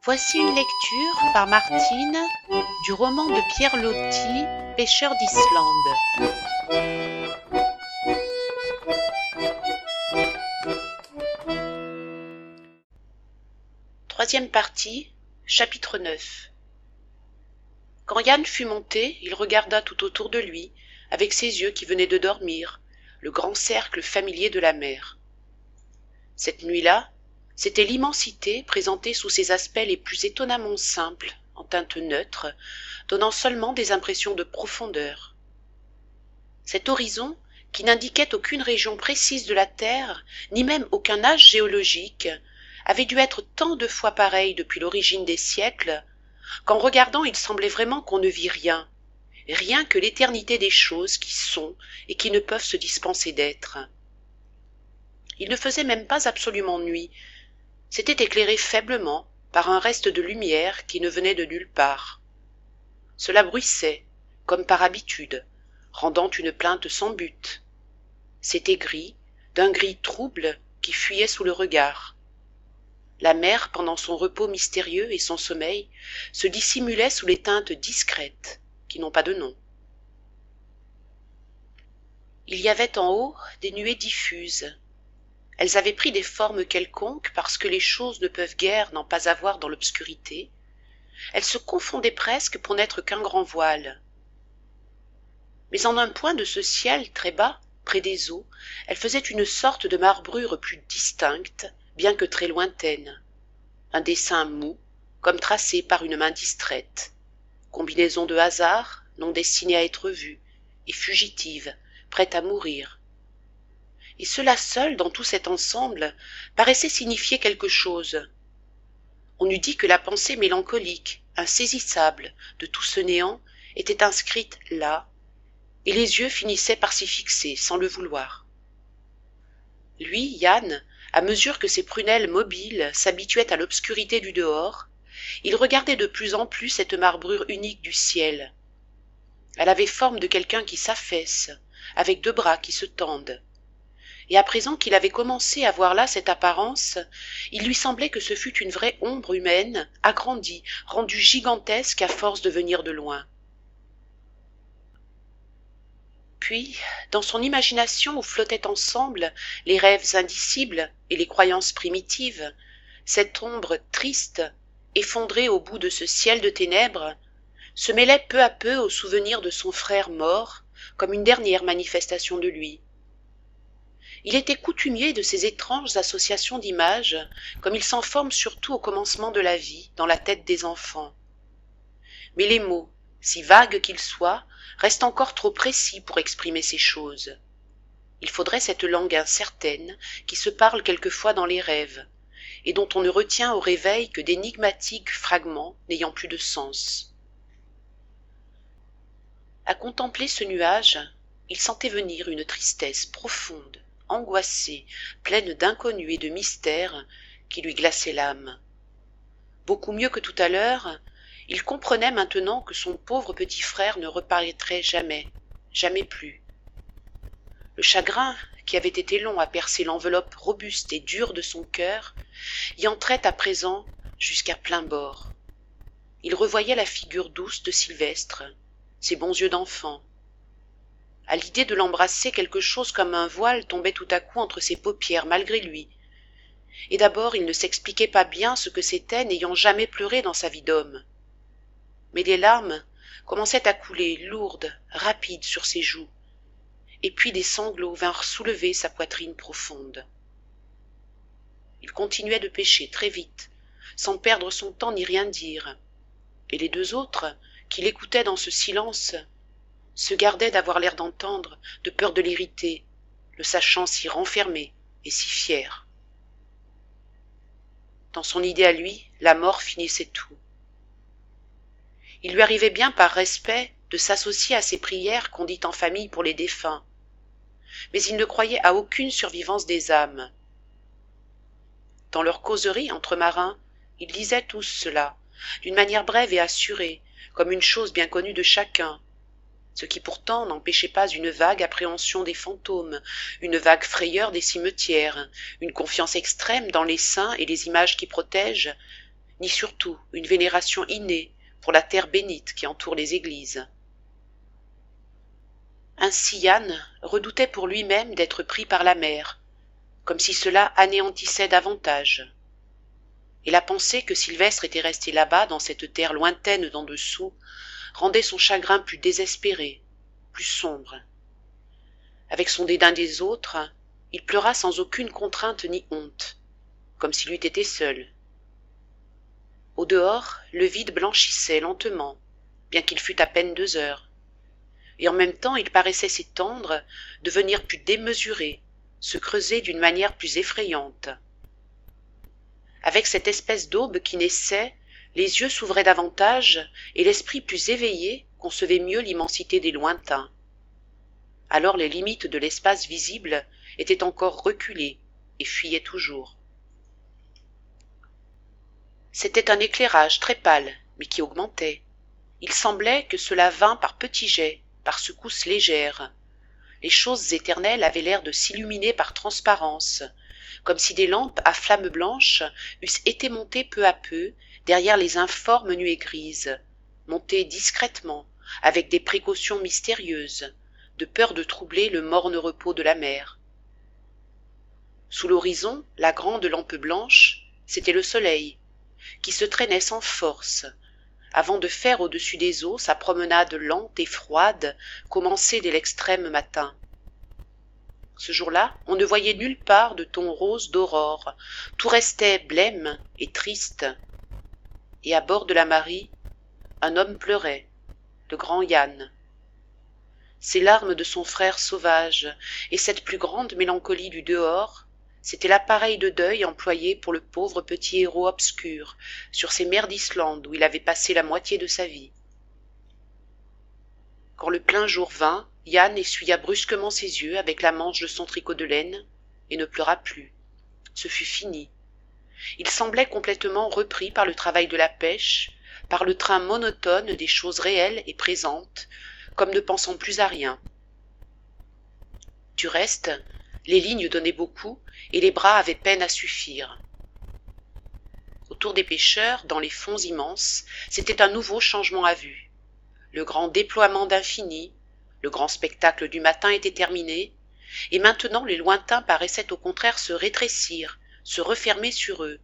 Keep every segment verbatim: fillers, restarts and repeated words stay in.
Voici une lecture par Martine du roman de Pierre Loti, Pêcheur d'Islande. Troisième partie, chapitre neuf. Quand Yann fut monté, il regarda tout autour de lui, avec ses yeux qui venaient de dormir, le grand cercle familier de la mer. Cette nuit-là, c'était l'immensité présentée sous ses aspects les plus étonnamment simples, en teinte neutre, donnant seulement des impressions de profondeur. Cet horizon, qui n'indiquait aucune région précise de la Terre, ni même aucun âge géologique, avait dû être tant de fois pareil depuis l'origine des siècles, qu'en regardant il semblait vraiment qu'on ne vit rien, rien que l'éternité des choses qui sont et qui ne peuvent se dispenser d'être. Il ne faisait même pas absolument nuit, c'était éclairé faiblement par un reste de lumière qui ne venait de nulle part. Cela bruissait, comme par habitude, rendant une plainte sans but. C'était gris, d'un gris trouble qui fuyait sous le regard. La mer, pendant son repos mystérieux et son sommeil, se dissimulait sous les teintes discrètes, qui n'ont pas de nom. Il y avait en haut des nuées diffuses. Elles avaient pris des formes quelconques parce que les choses ne peuvent guère n'en pas avoir dans l'obscurité. Elles se confondaient presque pour n'être qu'un grand voile. Mais en un point de ce ciel très bas, près des eaux, elles faisaient une sorte de marbrure plus distincte, bien que très lointaine. Un dessin mou, comme tracé par une main distraite. Combinaison de hasard, non destinée à être vue, et fugitive, prête à mourir. Et cela seul, dans tout cet ensemble, paraissait signifier quelque chose. On eût dit que la pensée mélancolique, insaisissable, de tout ce néant, était inscrite là, et les yeux finissaient par s'y fixer, sans le vouloir. Lui, Yann, à mesure que ses prunelles mobiles s'habituaient à l'obscurité du dehors, il regardait de plus en plus cette marbrure unique du ciel. Elle avait forme de quelqu'un qui s'affaisse, avec deux bras qui se tendent. Et à présent qu'il avait commencé à voir là cette apparence, il lui semblait que ce fût une vraie ombre humaine, agrandie, rendue gigantesque à force de venir de loin. Puis, dans son imagination où flottaient ensemble les rêves indicibles et les croyances primitives, cette ombre triste, effondrée au bout de ce ciel de ténèbres, se mêlait peu à peu au souvenir de son frère mort, comme une dernière manifestation de lui. Il était coutumier de ces étranges associations d'images, comme il s'en forme surtout au commencement de la vie, dans la tête des enfants. Mais les mots, si vagues qu'ils soient, restent encore trop précis pour exprimer ces choses. Il faudrait cette langue incertaine, qui se parle quelquefois dans les rêves, et dont on ne retient au réveil que d'énigmatiques fragments n'ayant plus de sens. À contempler ce nuage, il sentait venir une tristesse profonde, angoissée, pleine d'inconnu et de mystère, qui lui glaçait l'âme. Beaucoup mieux que tout à l'heure, il comprenait maintenant que son pauvre petit frère ne reparaîtrait jamais, jamais plus. Le chagrin, qui avait été long à percer l'enveloppe robuste et dure de son cœur, y entrait à présent jusqu'à plein bord. Il revoyait la figure douce de Sylvestre, ses bons yeux d'enfant. À l'idée de l'embrasser, quelque chose comme un voile tombait tout à coup entre ses paupières malgré lui. Et d'abord il ne s'expliquait pas bien ce que c'était, n'ayant jamais pleuré dans sa vie d'homme. Mais les larmes commençaient à couler, lourdes, rapides sur ses joues, et puis des sanglots vinrent soulever sa poitrine profonde. Il continuait de pêcher très vite, sans perdre son temps ni rien dire, et les deux autres, qui l'écoutaient dans ce silence, se gardaient d'avoir l'air d'entendre, de peur de l'irriter, le sachant si renfermé et si fier. Dans son idée à lui, la mort finissait tout. Il lui arrivait bien par respect de s'associer à ces prières qu'on dit en famille pour les défunts, mais il ne croyait à aucune survivance des âmes. Dans leurs causeries entre marins, ils disaient tous cela, d'une manière brève et assurée, comme une chose bien connue de chacun, ce qui pourtant n'empêchait pas une vague appréhension des fantômes, une vague frayeur des cimetières, une confiance extrême dans les saints et les images qui protègent, ni surtout une vénération innée pour la terre bénite qui entoure les églises. Ainsi Yann redoutait pour lui-même d'être pris par la mer, comme si cela anéantissait davantage. Et la pensée que Sylvestre était resté là-bas dans cette terre lointaine d'en dessous rendait son chagrin plus désespéré, plus sombre. Avec son dédain des autres, il pleura sans aucune contrainte ni honte, comme s'il eût été seul. Au dehors, le vide blanchissait lentement, bien qu'il fût à peine deux heures. Et en même temps il paraissait s'étendre, devenir plus démesuré, se creuser d'une manière plus effrayante. Avec cette espèce d'aube qui naissait, les yeux s'ouvraient davantage et l'esprit plus éveillé concevait mieux l'immensité des lointains. Alors les limites de l'espace visible étaient encore reculées et fuyaient toujours. C'était un éclairage très pâle, mais qui augmentait. Il semblait que cela vint par petits jets, par secousses légères. Les choses éternelles avaient l'air de s'illuminer par transparence, comme si des lampes à flammes blanches eussent été montées peu à peu derrière les informes nuées grises, montées discrètement, avec des précautions mystérieuses, de peur de troubler le morne repos de la mer. Sous l'horizon, la grande lampe blanche, c'était le soleil, qui se traînait sans force, avant de faire au-dessus des eaux sa promenade lente et froide commencée dès l'extrême matin. Ce jour-là, on ne voyait nulle part de ton rose d'aurore, tout restait blême et triste. Et à bord de la Marie, un homme pleurait, le grand Yann. Ces larmes de son frère sauvage et cette plus grande mélancolie du dehors, c'était l'appareil de deuil employé pour le pauvre petit héros obscur sur ces mers d'Islande où il avait passé la moitié de sa vie. Quand le plein jour vint, Yann essuya brusquement ses yeux avec la manche de son tricot de laine et ne pleura plus. Ce fut fini. Il semblait complètement repris par le travail de la pêche, par le train monotone des choses réelles et présentes, comme ne pensant plus à rien. Du reste, les lignes donnaient beaucoup et les bras avaient peine à suffire. Autour des pêcheurs, dans les fonds immenses, c'était un nouveau changement à vue. Le grand déploiement d'infini, le grand spectacle du matin était terminé, et maintenant les lointains paraissaient au contraire se rétrécir, se refermer sur eux.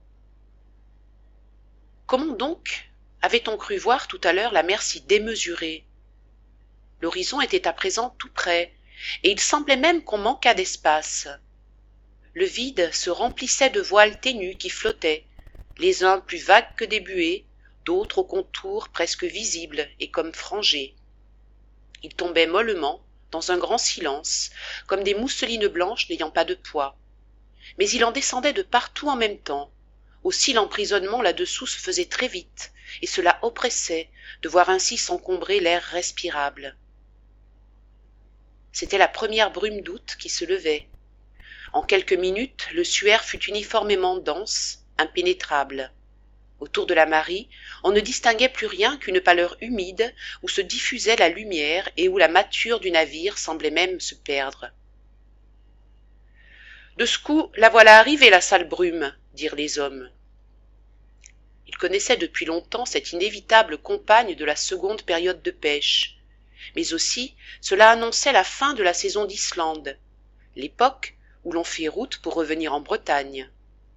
Comment donc avait-on cru voir tout à l'heure la mer si démesurée? L'horizon était à présent tout près, et il semblait même qu'on manquât d'espace. Le vide se remplissait de voiles ténues qui flottaient, les uns plus vagues que des buées, d'autres aux contours presque visibles et comme frangés. Ils tombaient mollement, dans un grand silence, comme des mousselines blanches n'ayant pas de poids. Mais il en descendait de partout en même temps. Aussi l'emprisonnement là-dessous se faisait très vite, et cela oppressait de voir ainsi s'encombrer l'air respirable. C'était la première brume d'août qui se levait. En quelques minutes, le suaire fut uniformément dense, impénétrable. Autour de la Marie, on ne distinguait plus rien qu'une pâleur humide où se diffusait la lumière et où la mâture du navire semblait même se perdre. « De ce coup, la voilà arrivée, la sale brume, » dirent les hommes. Ils connaissaient depuis longtemps cette inévitable compagne de la seconde période de pêche, mais aussi cela annonçait la fin de la saison d'Islande, l'époque où l'on fait route pour revenir en Bretagne.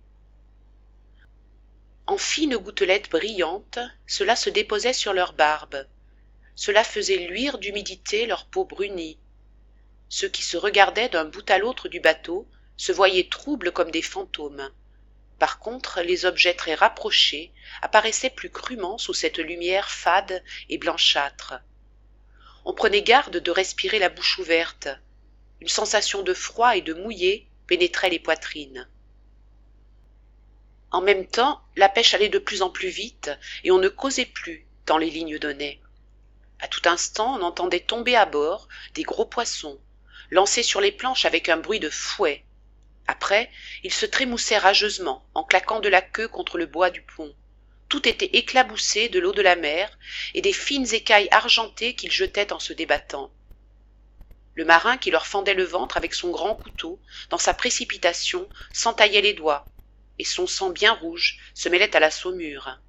En fines gouttelettes brillantes, cela se déposait sur leurs barbes. Cela faisait luire d'humidité leur peau brunie. Ceux qui se regardaient d'un bout à l'autre du bateau se voyaient troubles comme des fantômes. Par contre, les objets très rapprochés apparaissaient plus crûment sous cette lumière fade et blanchâtre. On prenait garde de respirer la bouche ouverte. Une sensation de froid et de mouillé pénétrait les poitrines. En même temps, la pêche allait de plus en plus vite, et on ne causait plus, tant les lignes donnaient. À tout instant, on entendait tomber à bord des gros poissons, lancés sur les planches avec un bruit de fouet. Après, ils se trémoussaient rageusement, en claquant de la queue contre le bois du pont. Tout était éclaboussé de l'eau de la mer et des fines écailles argentées qu'ils jetaient en se débattant. Le marin qui leur fendait le ventre avec son grand couteau, dans sa précipitation, s'entaillait les doigts, et son sang bien rouge se mêlait à la saumure.